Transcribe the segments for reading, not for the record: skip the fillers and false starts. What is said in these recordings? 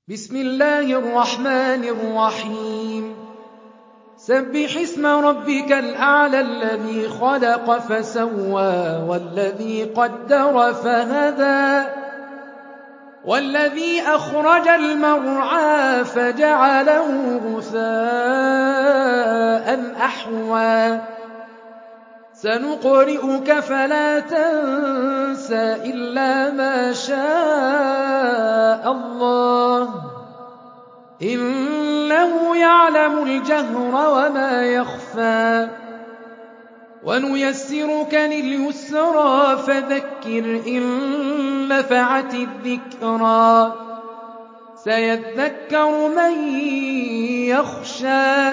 بسم الله الرحمن الرحيم سبح اسم ربك الأعلى الذي خلق فسوى والذي قدر فهدى والذي أخرج المرعى فجعله غثاء أحوى سنقرئك فلا تنسى إلا ما شاء الله إنه يعلم الجهر وما يخفى ونيسرك لليسرى فذكر إن نفعت الذكرى سيذكر من يخشى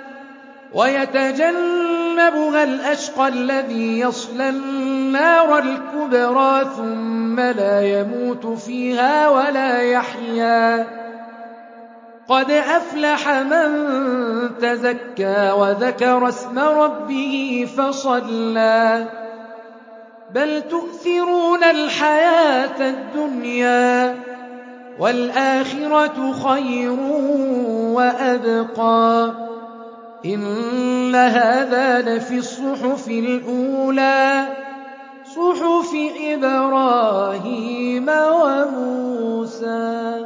ويتجنبها الأشقى الذي يصلى النار الكبرى ثم لا يموت فيها ولا يحيا قد أفلح من تزكى وذكر اسم ربه فصلى بل تؤثرون الحياة الدنيا والآخرة خير وأبقى إن هذا لفي الصحف الأولى صحف إبراهيم وموسى